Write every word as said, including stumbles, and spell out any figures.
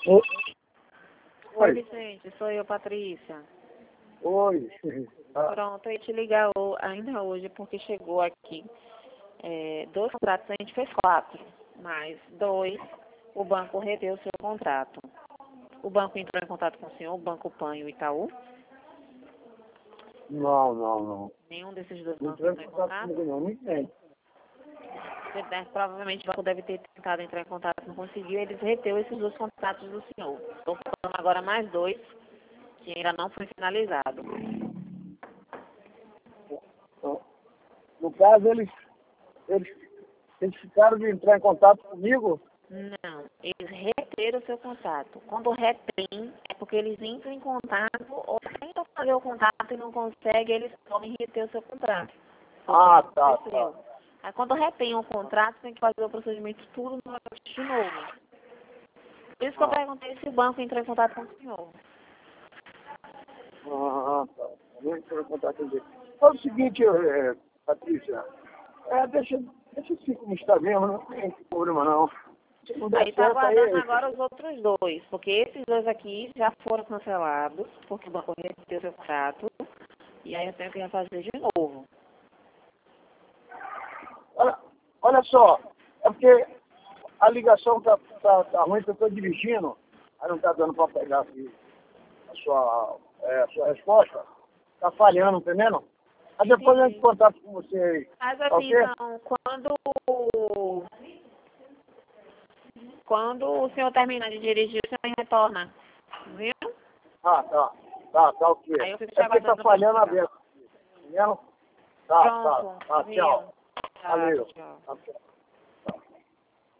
Oi, Oi, oi. Vicente, sou eu, Patrícia. Oi. Ah, Pronto, eu ia te ligar ho- ainda hoje porque chegou aqui é, dois contratos, a gente fez quatro, mas dois, o banco reteve o seu contrato. O banco entrou em contato com o senhor, o Banco Pan e o Itaú. não, não, não. Nenhum desses dois Não bancos entrou em entrou em contato contato. comigo não, não entendo. Você deve- provavelmente o banco deve ter tentado entrar em contato, não conseguiu, eles reteu esses dois contratos do senhor. Estou falando agora mais dois, que ainda não foi finalizado. Então, no caso, eles, eles, eles ficaram de entrar em contato comigo. Não, eles reteram o seu contato. Quando retém, é porque eles entram em contato ou tentam fazer o contato e não conseguem, eles podem reter o seu contrato. Foi o que Ah, tá, tá. aconteceu. Aí quando retém o contrato, tem que fazer o procedimento tudo novamente de novo. Por isso que eu Ah, perguntei se o banco entrou em contato com o senhor. ah, tá. Não entrou em contato comigo. Faz o seguinte, é, Patrícia. É, deixa, deixa assim como está mesmo, não tem problema não. Se não der Aí tá certo, aguardando aí... agora os outros dois, porque esses dois aqui já foram cancelados, porque o banco reteu o seu contrato, e aí eu tenho que refazer de novo. Olha, olha só, é porque a ligação tá, tá, tá ruim, que eu estou dirigindo, aí não está dando para pegar aqui a sua, é, a sua resposta. Está falhando, entendendo? Aí depois eu entro em Entendi. contato com você aí. Mas Tá assim, ok? então, quando, quando o senhor terminar de dirigir, o senhor retorna, viu? Ah, tá. Tá, tá ok. Aí eu fico te É porque está aguardando para falhando a ligar. vez. Entendendo? Tá, tá. Pronto, Tá, viu? tchau. Tá, Valeu. tchau. Tá, tchau.